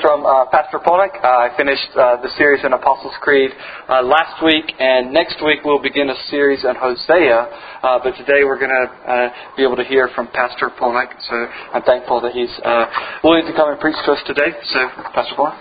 from Pastor Pollock. I finished the series in Apostles' Creed last week, and next week we'll begin a series on Hosea. But today we're going to be able to hear from Pastor Pollock. So I'm thankful that he's willing to come and preach to us today. So, Pastor Pollock.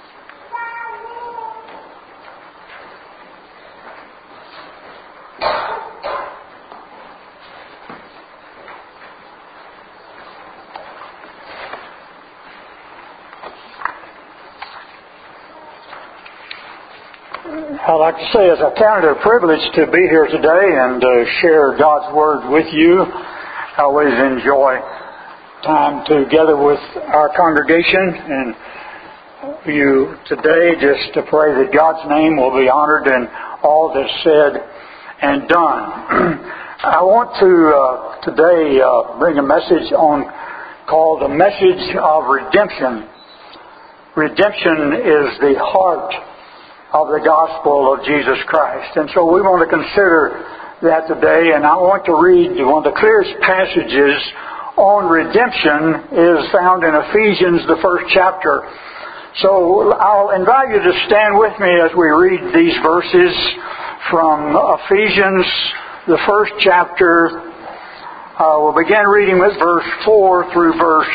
I'd like to say, as I count it a privilege to be here today and share God's Word with you. I always enjoy time together with our congregation and you today, just to pray that God's name will be honored in all that's said and done. I want to today bring a message called The Message of Redemption. Redemption is the heart of the gospel of Jesus Christ. And so we want to consider that today, and I want to read one of the clearest passages on redemption is found in Ephesians, the first chapter. So I'll invite you to stand with me as we read these verses from Ephesians, the first chapter. We'll begin reading with verse 4 through verse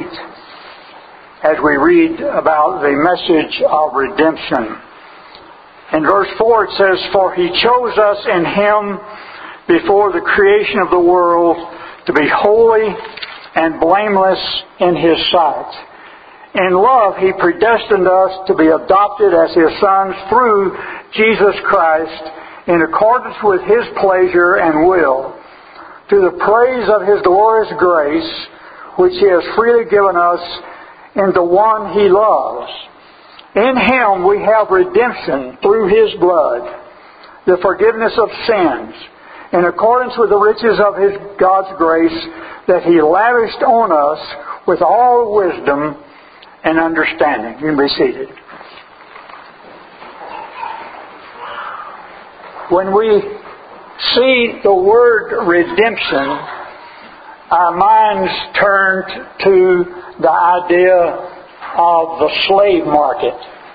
8 as we read about the message of redemption. In verse 4 it says, "For He chose us in Him before the creation of the world to be holy and blameless in His sight. In love He predestined us to be adopted as His sons through Jesus Christ in accordance with His pleasure and will, to the praise of His glorious grace, which He has freely given us in the one He loves. In Him we have redemption through His blood, the forgiveness of sins, in accordance with the riches of God's grace that He lavished on us with all wisdom and understanding." You can be seated. When we see the word redemption, our minds turn to the idea of the slave market.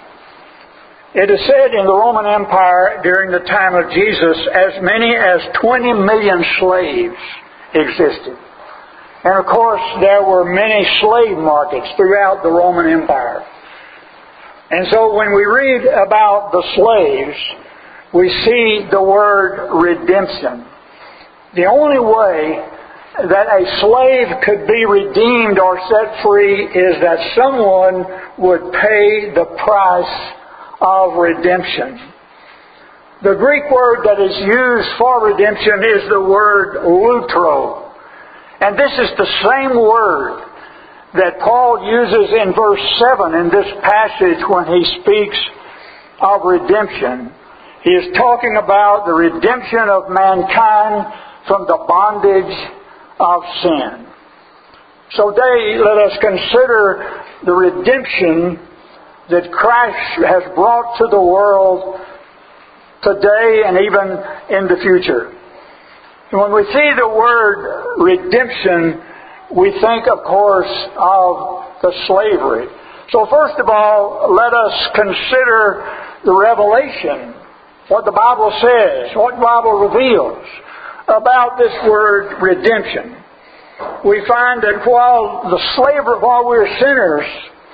It is said in the Roman Empire during the time of Jesus, as many as 20 million slaves existed. And of course, there were many slave markets throughout the Roman Empire. And so when we read about the slaves, we see the word redemption. The only way that a slave could be redeemed or set free is that someone would pay the price of redemption. The Greek word that is used for redemption is the word lutro. And this is the same word that Paul uses in verse 7 in this passage when he speaks of redemption. He is talking about the redemption of mankind from the bondage of sin. So today, let us consider the redemption that Christ has brought to the world today and even in the future. And when we see the word redemption, we think, of course, of the slavery. So first of all, let us consider the revelation, what the Bible says, what the Bible reveals about this word redemption. We find that while we're sinners,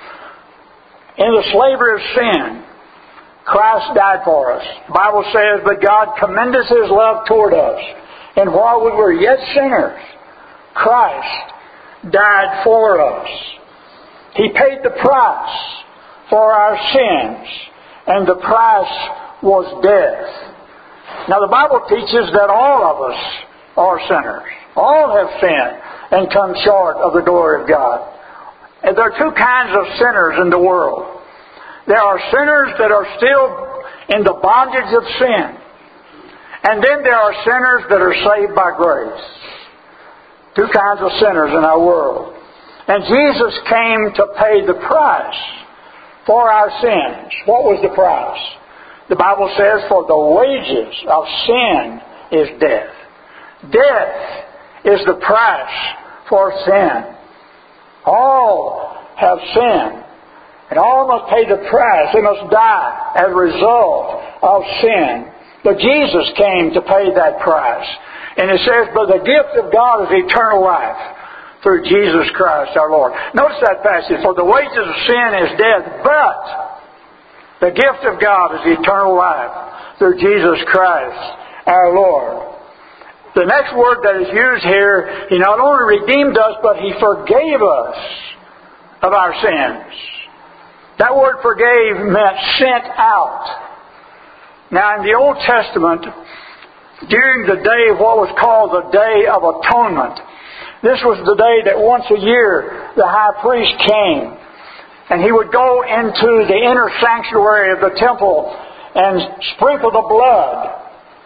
in the slavery of sin, Christ died for us. The Bible says, "But God commendeth His love toward us, and while we were yet sinners, Christ died for us." He paid the price for our sins, and the price was death. Now the Bible teaches that all of us are sinners. All have sinned and come short of the glory of God. And there are two kinds of sinners in the world. There are sinners that are still in the bondage of sin. And then there are sinners that are saved by grace. Two kinds of sinners in our world. And Jesus came to pay the price for our sins. What was the price? The Bible says, "For the wages of sin is death." Death is the price for sin. All have sinned And all must pay the price. They must die as a result of sin. But Jesus came to pay that price. And it says, but the gift of God is eternal life through Jesus Christ our Lord. Notice that passage. For the wages of sin is death, but the gift of God is eternal life through Jesus Christ our Lord. The next word that is used here, He not only redeemed us, but He forgave us of our sins. That word forgave meant sent out. Now in the Old Testament, during the day of what was called the Day of Atonement, this was the day that once a year the high priest came, and he would go into the inner sanctuary of the temple and sprinkle the blood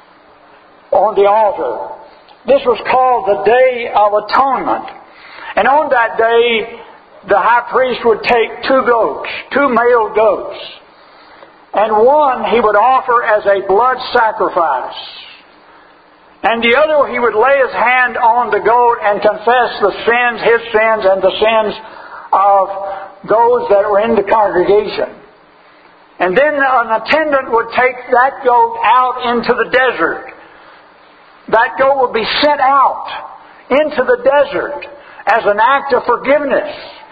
on the altar. This was called the Day of Atonement. And on that day, the high priest would take two male goats, and one he would offer as a blood sacrifice. And the other, he would lay his hand on the goat and confess his sins and the sins of those that were in the congregation. And then an attendant would take that goat out into the desert. That goat would be sent out into the desert as an act of forgiveness.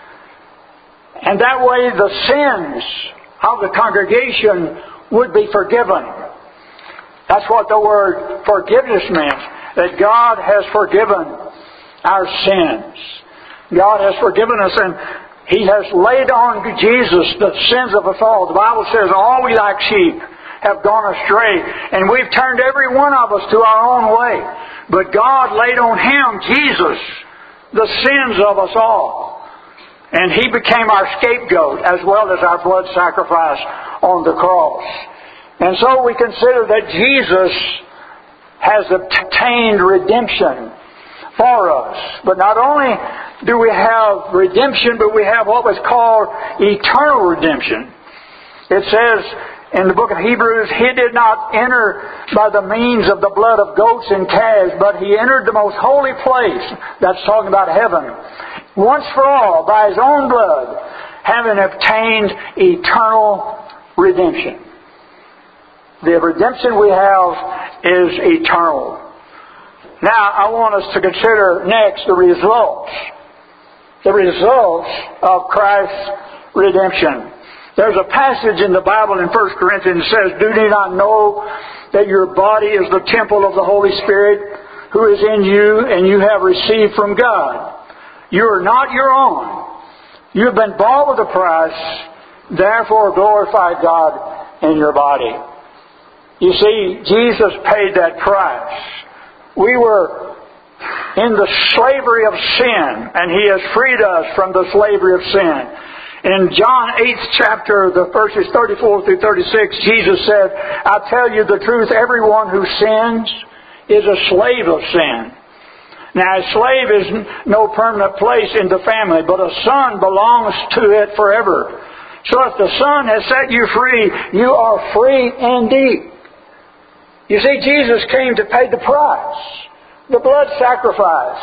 And that way the sins of the congregation would be forgiven. That's what the word forgiveness means. That God has forgiven our sins. God has forgiven us, and He has laid on Jesus the sins of us all. The Bible says, all we like sheep have gone astray, and we've turned every one of us to our own way. But God laid on Him, Jesus, the sins of us all. And He became our scapegoat as well as our blood sacrifice on the cross. And so we consider that Jesus has obtained redemption for us. But not only do we have redemption, but we have what was called eternal redemption. It says in the book of Hebrews, He did not enter by the means of the blood of goats and calves, but He entered the most holy place. That's talking about heaven. Once for all, by His own blood, having obtained eternal redemption. The redemption we have is eternal. Now, I want us to consider next the results. The results of Christ's redemption. There's a passage in the Bible in 1 Corinthians that says, do you not know that your body is the temple of the Holy Spirit who is in you and you have received from God? You are not your own. You have been bought with a price. Therefore glorify God in your body. You see, Jesus paid that price. We were in the slavery of sin, and He has freed us from the slavery of sin. In John 8th chapter, the verses 34 through 36, Jesus said, I tell you the truth, everyone who sins is a slave of sin. Now, a slave is no permanent place in the family, but a son belongs to it forever. So if the Son has set you free, you are free indeed. You see, Jesus came to pay the price, the blood sacrifice,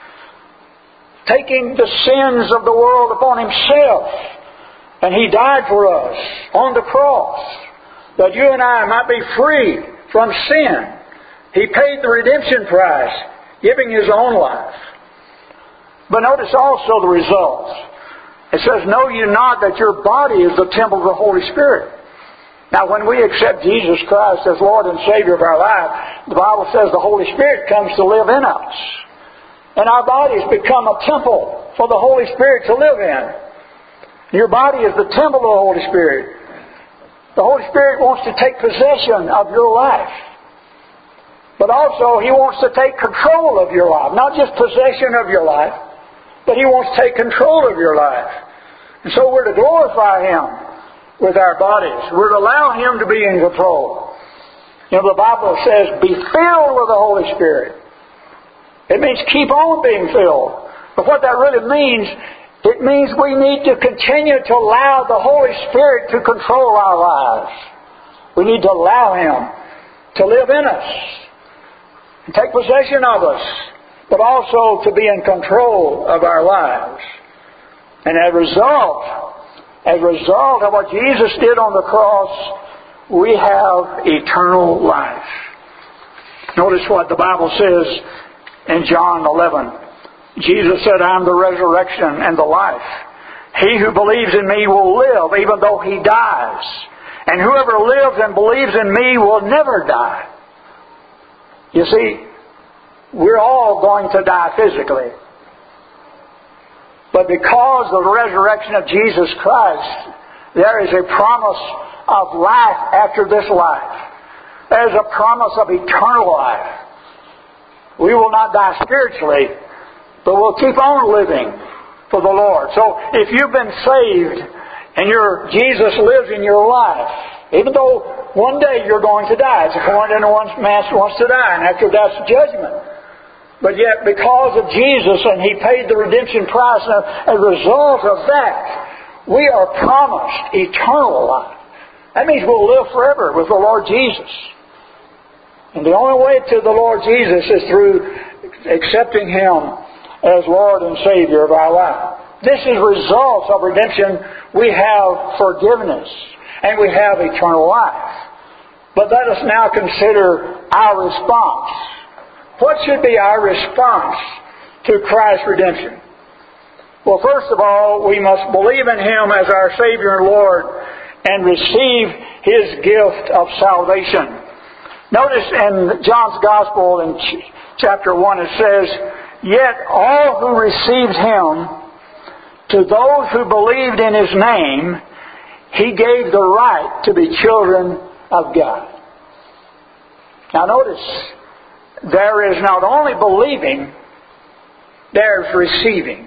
taking the sins of the world upon Himself. And He died for us on the cross, that you and I might be free from sin. He paid the redemption price, giving His own life. But notice also the results. It says, know you not that your body is the temple of the Holy Spirit. Now, when we accept Jesus Christ as Lord and Savior of our life, the Bible says the Holy Spirit comes to live in us. And our bodies become a temple for the Holy Spirit to live in. Your body is the temple of the Holy Spirit. The Holy Spirit wants to take possession of your life. But also, He wants to take control of your life. Not just possession of your life, but He wants to take control of your life. And so we're to glorify Him with our bodies. We're to allow Him to be in control. You know, the Bible says, be filled with the Holy Spirit. It means keep on being filled. But what that really means, it means we need to continue to allow the Holy Spirit to control our lives. We need to allow Him to live in us and take possession of us, but also to be in control of our lives. And as a result, As a result of what Jesus did on the cross, we have eternal life. Notice what the Bible says in John 11. Jesus said, I am the resurrection and the life. He who believes in me will live even though he dies. And whoever lives and believes in me will never die. You see, we're all going to die physically. But because of the resurrection of Jesus Christ, there is a promise of life after this life. There's a promise of eternal life. We will not die spiritually, but we'll keep on living for the Lord. So if you've been saved and Jesus lives in your life, even though one day you're going to die, it's according to one man wants to die, and after that's judgment. But yet, because of Jesus and He paid the redemption price, as a result of that, we are promised eternal life. That means we'll live forever with the Lord Jesus. And the only way to the Lord Jesus is through accepting Him as Lord and Savior of our life. This is results of redemption. We have forgiveness and we have eternal life. But let us now consider our response. What should be our response to Christ's redemption? Well, first of all, we must believe in Him as our Savior and Lord and receive His gift of salvation. Notice in John's Gospel in chapter 1 it says, Yet all who received Him, to those who believed in His name, He gave the right to be children of God. Now notice, there is not only believing, there's receiving.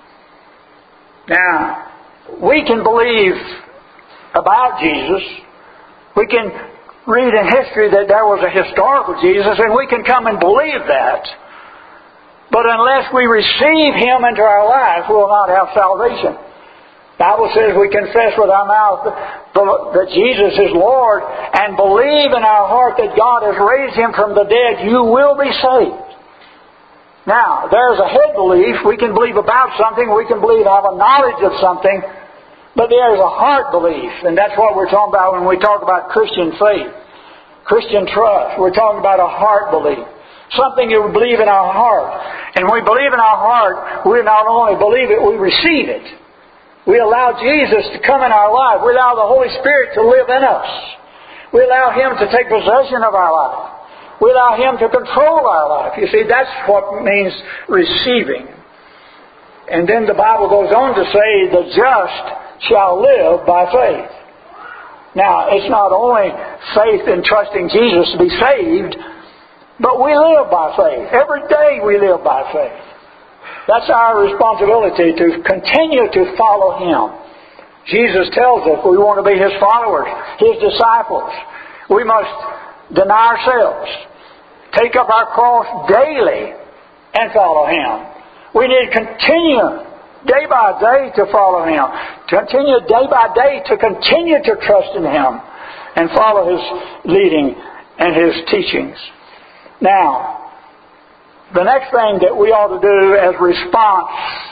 Now, we can believe about Jesus. We can read in history that there was a historical Jesus, and we can come and believe that. But unless we receive Him into our life, we will not have salvation. The Bible says we confess with our mouth that Jesus is Lord and believe in our heart that God has raised Him from the dead, you will be saved. Now, there's a head belief. We can believe about something. We can believe, have a knowledge of something. But there's a heart belief. And that's what we're talking about when we talk about Christian faith. Christian trust. We're talking about a heart belief. Something you believe in our heart. And when we believe in our heart, we not only believe it, we receive it. We allow Jesus to come in our life. We allow the Holy Spirit to live in us. We allow Him to take possession of our life. We allow Him to control our life. You see, that's what means receiving. And then the Bible goes on to say, the just shall live by faith. Now, it's not only faith in trusting Jesus to be saved, but we live by faith. Every day we live by faith. That's our responsibility, to continue to follow Him. Jesus tells us we want to be His followers, His disciples. We must deny ourselves, take up our cross daily, and follow Him. We need to continue day by day to follow Him. Continue day by day to continue to trust in Him and follow His leading and His teachings. Now, the next thing that we ought to do as response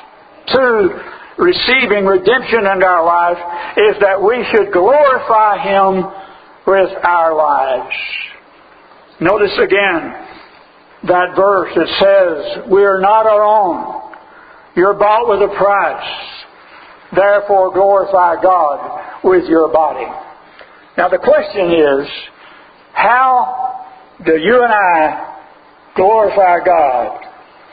to receiving redemption into our life is that we should glorify Him with our lives. Notice again that verse that says, we are not our own. You're bought with a price. Therefore glorify God with your body. Now the question is, how do you and I glorify God?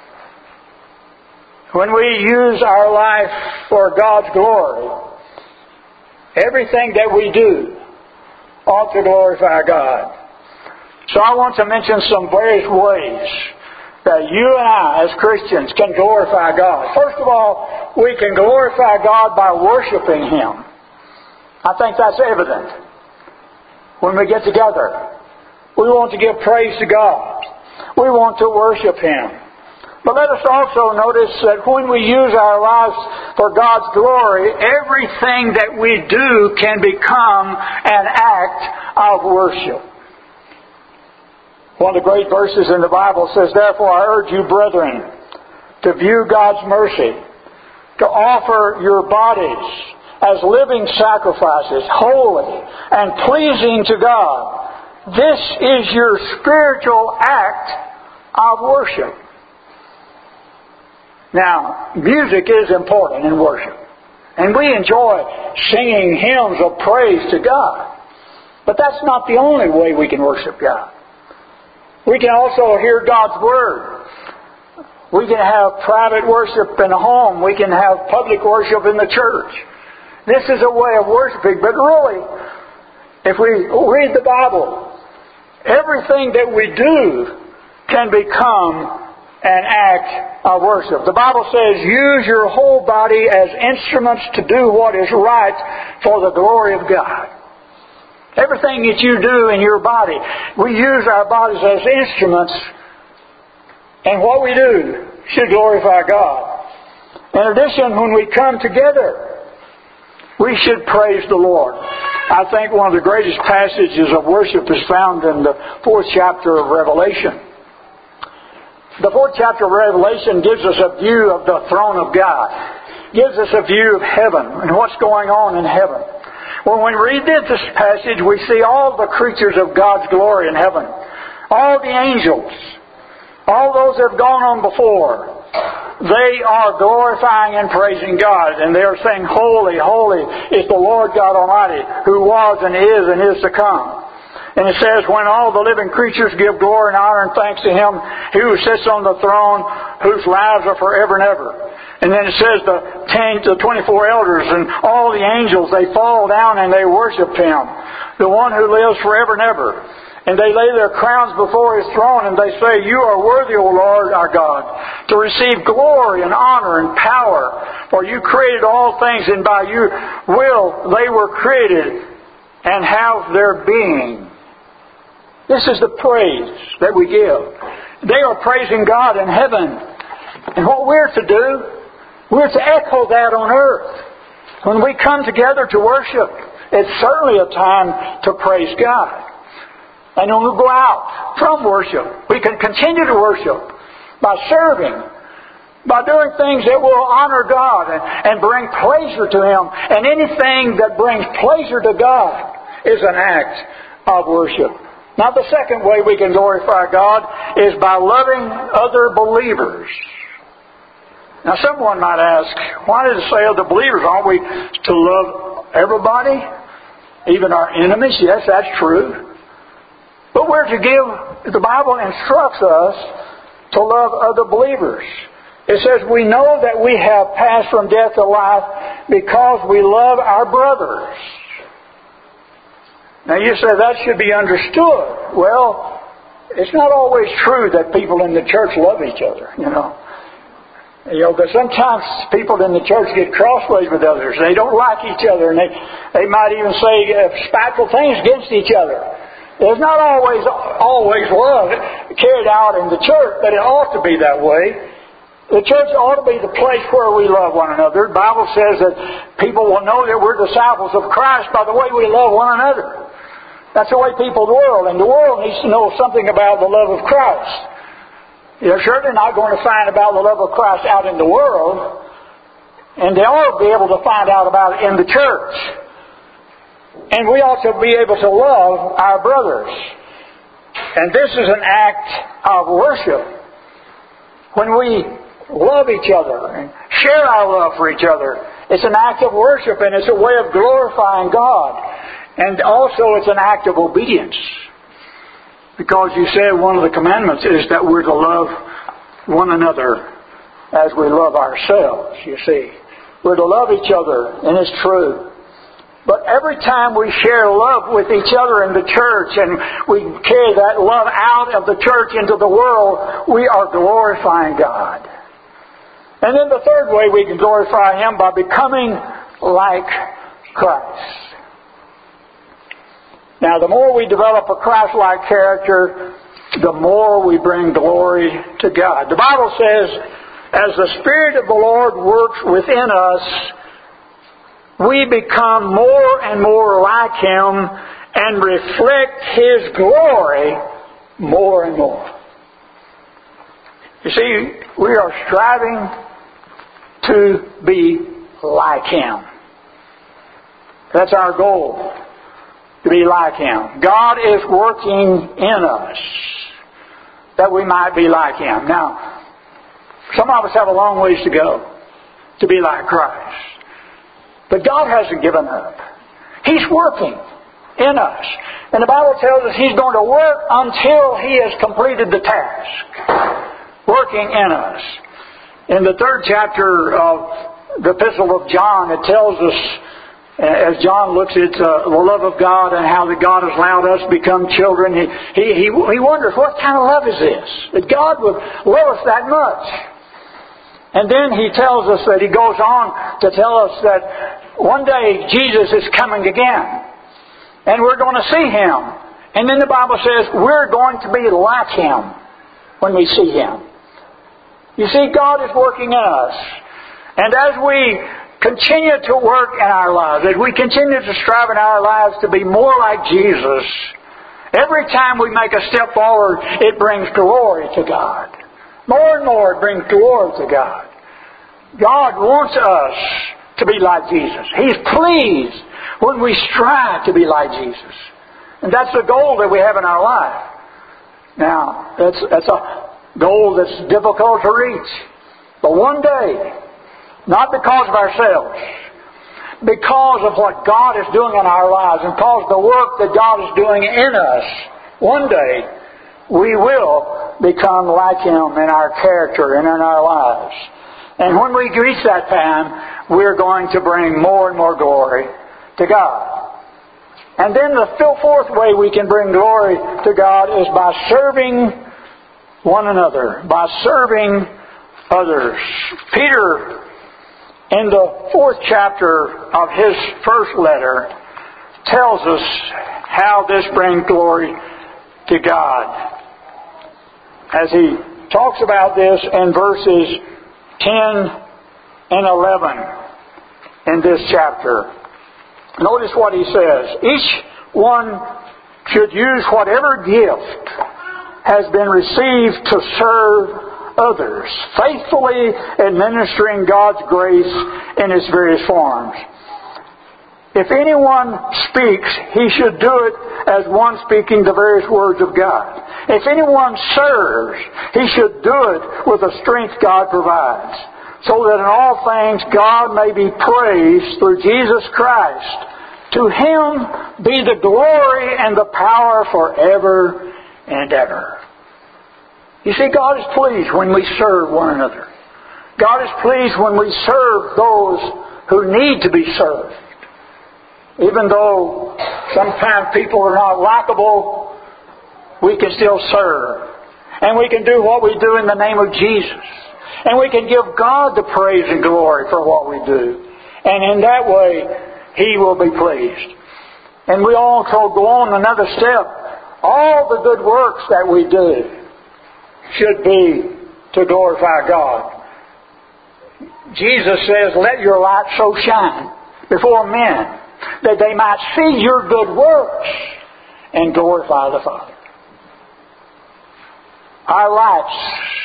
When we use our life for God's glory, everything that we do ought to glorify God. So I want to mention some various ways that you and I as Christians can glorify God. First of all, we can glorify God by worshiping Him. I think that's evident. When we get together, we want to give praise to God. We want to worship Him. But let us also notice that when we use our lives for God's glory, everything that we do can become an act of worship. One of the great verses in the Bible says, therefore I urge you, brethren, to view God's mercy, to offer your bodies as living sacrifices, holy and pleasing to God. This is your spiritual act of worship. Now, music is important in worship. And we enjoy singing hymns of praise to God. But that's not the only way we can worship God. We can also hear God's Word. We can have private worship in a home. We can have public worship in the church. This is a way of worshiping. But really, if we read the Bible, everything that we do can become an act of worship. The Bible says, use your whole body as instruments to do what is right for the glory of God. Everything that you do in your body, we use our bodies as instruments, and what we do should glorify God. In addition, when we come together, we should praise the Lord. I think one of the greatest passages of worship is found in the 4th chapter of Revelation. The 4th chapter of Revelation gives us a view of the throne of God. Gives us a view of heaven and what's going on in heaven. When we read this passage, we see all the creatures of God's glory in heaven. All the angels. All those that have gone on before. They are glorifying and praising God. And they are saying, holy, holy is the Lord God Almighty, who was and is to come. And it says, when all the living creatures give glory and honor and thanks to Him who sits on the throne, whose lives are forever and ever. And then it says the 24 elders and all the angels, they fall down and they worship Him, the one who lives forever and ever. And they lay their crowns before His throne and they say, you are worthy, O Lord our God, to receive glory and honor and power. For you created all things, and by your will they were created and have their being. This is the praise that we give. They are praising God in heaven. And what we're to do, we're to echo that on earth. When we come together to worship, it's certainly a time to praise God. And when we go out from worship, we can continue to worship by serving, by doing things that will honor God and bring pleasure to Him. And anything that brings pleasure to God is an act of worship. Now, the second way we can glorify God is by loving other believers. Now, someone might ask, why does it say other believers? Aren't we to love everybody? Even our enemies? Yes, that's true. But we're to the Bible instructs us to love other believers. It says, we know that we have passed from death to life because we love our brothers. Now you say that should be understood. Well, it's not always true that people in the church love each other, but sometimes people in the church get crossways with others. They don't like each other, and they might even say spiteful things against each other. There's not always love carried out in the church, but it ought to be that way. The church ought to be the place where we love one another. The Bible says that people will know that we're disciples of Christ by the way we love one another. That's the way people in the world. And the world needs to know something about the love of Christ. They're certainly not going to find about the love of Christ out in the world. And they ought to be able to find out about it in the church. And we ought to be able to love our brothers. And this is an act of worship. When we love each other and share our love for each other, it's an act of worship and it's a way of glorifying God. And also it's an act of obedience. Because you said one of the commandments is that we're to love one another as we love ourselves, you see. We're to love each other, and it's true. But every time we share love with each other in the church and we carry that love out of the church into the world, we are glorifying God. And then the third way we can glorify Him by becoming like Christ. Now, the more we develop a Christ-like character, the more we bring glory to God. The Bible says, as the Spirit of the Lord works within us, we become more and more like Him and reflect His glory more and more. You see, we are striving to be like Him. That's our goal, to be like Him. God is working in us that we might be like Him. Now, some of us have a long ways to go to be like Christ. But God hasn't given up. He's working in us. And the Bible tells us He's going to work until He has completed the task. Working in us. In the 3rd chapter of the Epistle of John, it tells us, as John looks at the love of God and how that God has allowed us to become children, he wonders, what kind of love is this? That God would love us that much. And then he tells us that he goes on to tell us that one day Jesus is coming again. And we're going to see Him. And then the Bible says we're going to be like Him when we see Him. You see, God is working in us. And as we continue to work in our lives, as we continue to strive in our lives to be more like Jesus, every time we make a step forward, it brings glory to God. More and more it brings glory to God. God wants us to be like Jesus. He's pleased when we strive to be like Jesus. And that's the goal that we have in our life. Now, that's a goal that's difficult to reach. But one day, not because of ourselves, because of what God is doing in our lives and because of the work that God is doing in us, one day we will become like Him in our character and in our lives. And when we reach that time, we're going to bring more and more glory to God. And then the 4th way we can bring glory to God is by serving one another, by serving others. Peter, in the 4th chapter of his first letter, tells us how this brings glory to God. As he talks about this in verses 10 and 11 in this chapter. Notice what he says. Each one should use whatever gift has been received to serve others, faithfully administering God's grace in its various forms. If anyone speaks, he should do it as one speaking the various words of God. If anyone serves, he should do it with the strength God provides, so that in all things God may be praised through Jesus Christ. To Him be the glory and the power forever and ever. You see, God is pleased when we serve one another. God is pleased when we serve those who need to be served. Even though sometimes people are not likable, we can still serve. And we can do what we do in the name of Jesus. And we can give God the praise and glory for what we do. And in that way, He will be pleased. And we also go on another step. All the good works that we do should be to glorify God. Jesus says, let your light so shine before men that they might see your good works and glorify the Father. Our lights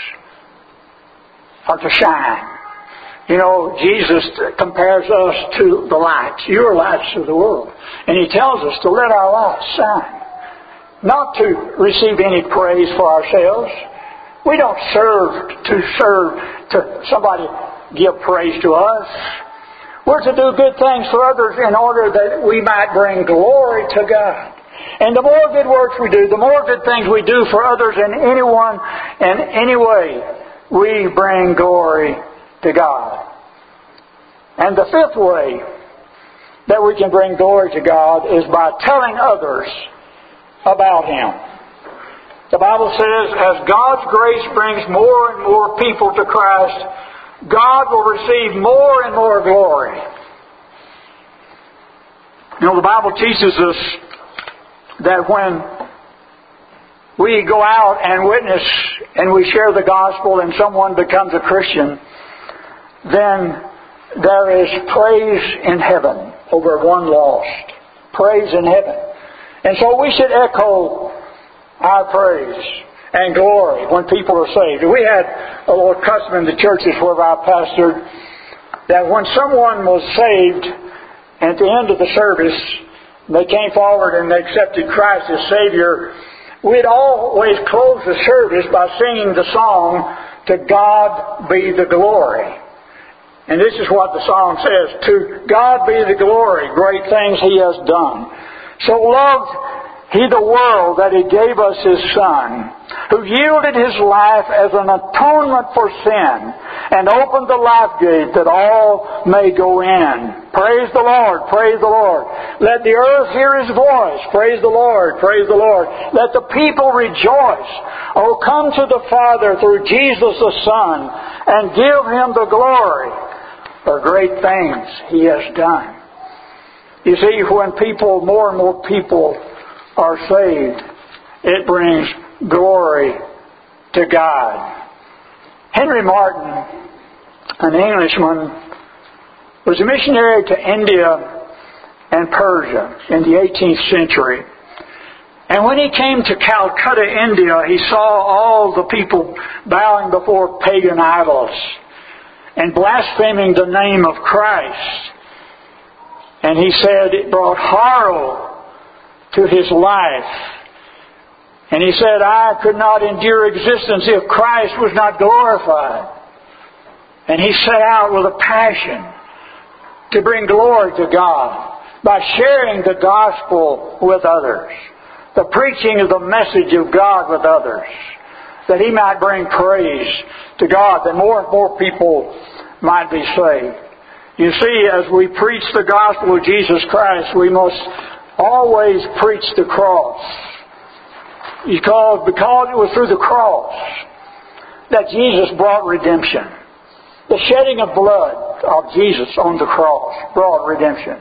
are to shine. You know, Jesus compares us to the lights. Your lights of the world. And He tells us to let our lights shine. Not to receive any praise for ourselves. We don't serve to somebody give praise to us. We're to do good things for others in order that we might bring glory to God. And the more good works we do, the more good things we do for others in anyone and any way, we bring glory to God. And the 5th way that we can bring glory to God is by telling others about Him. The Bible says, as God's grace brings more and more people to Christ, God will receive more and more glory. You know, the Bible teaches us that when we go out and witness and we share the gospel and someone becomes a Christian, then there is praise in heaven over one lost. Praise in heaven. And so we should echo our praise and glory when people are saved. We had a little custom in the churches where I pastored that when someone was saved at the end of the service, they came forward and they accepted Christ as Savior, we'd always close the service by singing the song, "To God Be the Glory." And this is what the song says: "To God be the glory, great things He has done. So loved He the world that He gave us His Son, who yielded His life as an atonement for sin, and opened the life gate that all may go in." Praise the Lord, praise the Lord. Let the earth hear His voice. Praise the Lord, praise the Lord. Let the people rejoice. Oh, come to the Father through Jesus the Son, and give Him the glory for great things He has done. You see, when more and more people are saved, it brings glory to God. Henry Martyn, an Englishman, was a missionary to India and Persia in the 18th century. And when he came to Calcutta, India, he saw all the people bowing before pagan idols and blaspheming the name of Christ. And he said it brought horror to his life. And he said, "I could not endure existence if Christ was not glorified." And he set out with a passion to bring glory to God by sharing the gospel with others, the preaching of the message of God with others, that he might bring praise to God, that more and more people might be saved. You see, as we preach the gospel of Jesus Christ, we must always preach the cross. Because it was through the cross that Jesus brought redemption. The shedding of blood of Jesus on the cross brought redemption.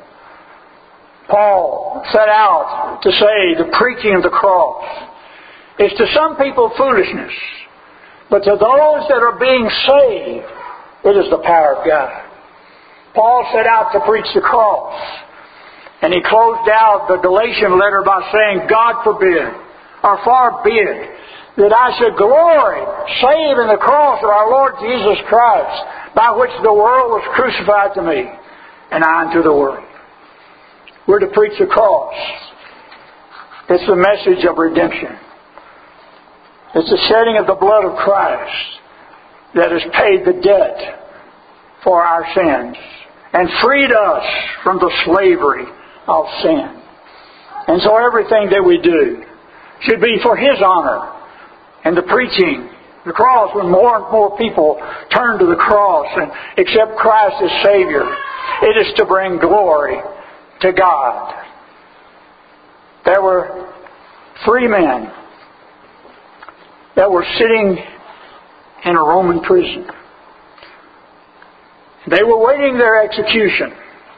Paul set out to say the preaching of the cross is to some people foolishness, but to those that are being saved, it is the power of God. Paul set out to preach the cross, and he closed out the Galatian letter by saying, "God forbid, or far be it, that I should glory save in the cross of our Lord Jesus Christ, by which the world was crucified to me, and I unto the world." We're to preach the cross. It's the message of redemption. It's the shedding of the blood of Christ that has paid the debt for our sins and freed us from the slavery of sin. And so everything that we do should be for His honor. And the preaching, the cross, when more and more people turn to the cross and accept Christ as Savior, it is to bring glory to God. There were 3 men that were sitting in a Roman prison. They were waiting their execution.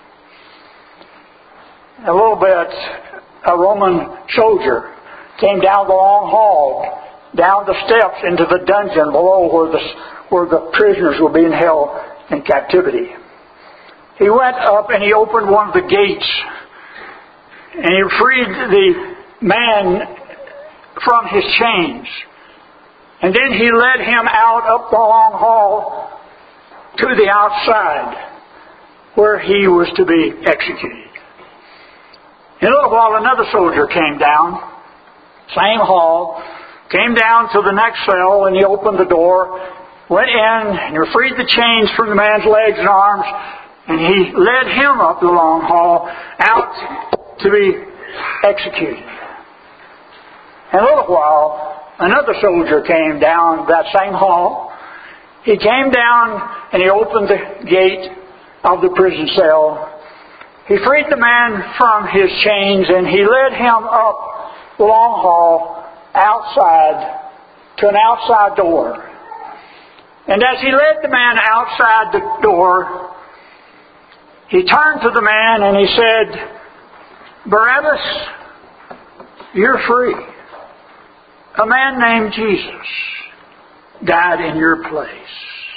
A little bit, a Roman soldier came down the long hall, down the steps into the dungeon below where the prisoners were being held in captivity. He went up and he opened one of the gates, and he freed the man from his chains. And then he led him out up the long hall to the outside where he was to be executed. In a little while, another soldier came down, same hall, came down to the next cell, and he opened the door, went in, and he freed the chains from the man's legs and arms, and he led him up the long hall out to be executed. In a little while, another soldier came down that same hall. He came down and he opened the gate of the prison cell. He freed the man from his chains and he led him up the long hall outside to an outside door. And as he led the man outside the door, he turned to the man and he said, "Barabbas, you're free. A man named Jesus died in your place.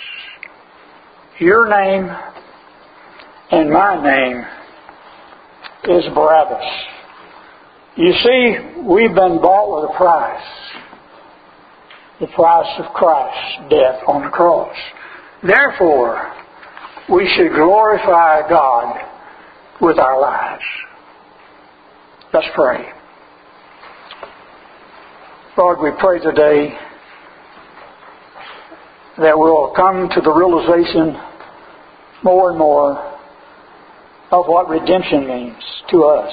Your name and my name is Barabbas." You see, we've been bought with a price. The price of Christ's death on the cross. Therefore, we should glorify God with our lives. Let's pray. Lord, we pray today that we'll come to the realization more and more of what redemption means to us.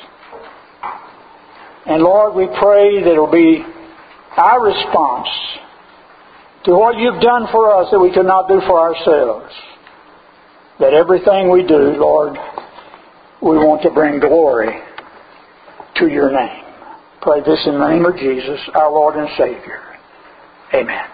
And Lord, we pray that it will be our response to what you've done for us that we could not do for ourselves. That everything we do, Lord, we want to bring glory to your name. Pray this in the name of Jesus, our Lord and Savior. Amen.